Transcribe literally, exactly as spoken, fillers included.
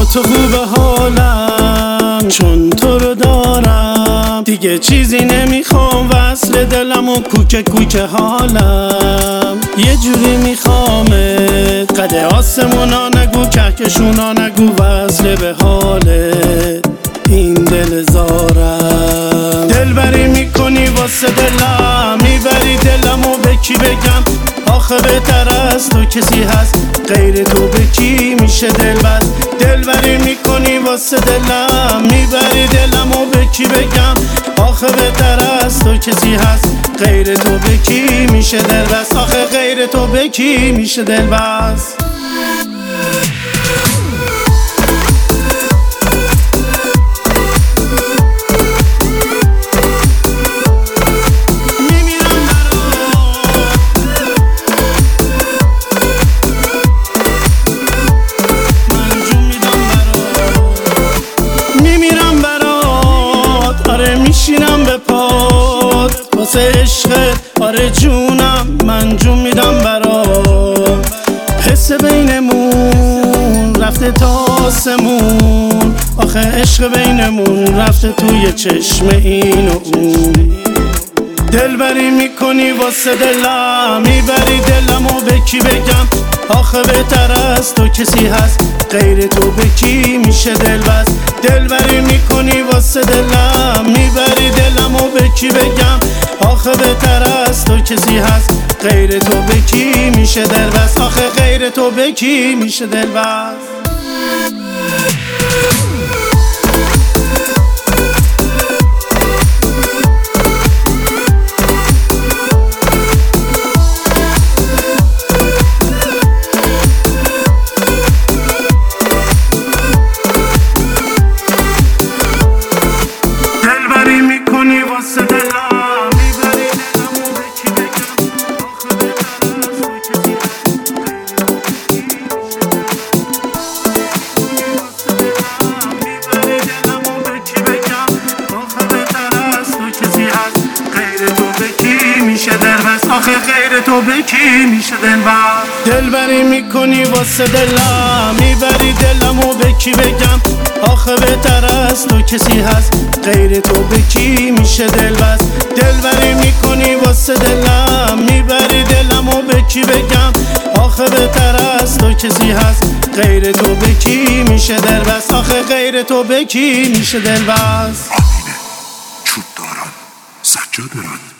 تو خوب حالم، چون تو رو دارم دیگه چیزی نمیخوام، وصل دلم و کوچه کوچه حالم. یه جوری میخوامت، قد آسمونا نگو، کهکشونا نگو، وصل به حالت این دل زارم. دلبری میکنی واسه دلم، میبری دلمو به کی بگم؟ آخه بهتر از تو کسی هست غیر تو، به کی میشه دلبر؟ دلبری میکنی واسه دلم، میبری دلمو به کی بگم؟ آخه بهتر از تو کسی هست غیر تو، به کی میشه دلبست؟ آخه غیر تو به کی میشه دلبست؟ میشینم به پات واسه عشقت، آره جونم من جون میدم برات. حس بینمون رفته تا آسمون، آخه عشق بینمون رفته توی چشم این و اون. دلبری میکنی واسه دلم، میبری دلمو به کی بگم؟ آخه بهتر از تو کسی هست غیر تو، به کی میشه دلبست؟ دلبری میکنی واسه دلم، میبری دلمو به کی بگم؟ آخه بهتر از تو کسی هست غیر تو، به کی میشه دلبست؟ آخه غیر تو به کی میشه دلبست؟ آخه غیر تو به کی میشه دلبست؟ دلبری میکنی واسه دلم، میبری دلمو به کی بگم؟ آخه بهتر از تو کسی هست غیر تو، به کی میشه دلبست؟ دلبری میکنی واسه دلم، میبری دلمو به کی بگم؟ آخه بهتر از تو کسی هست غیر تو، به کی میشه دلبست؟ آخه غیر تو به کی میشه دلبست؟ آمینه چوب داران سجاده ران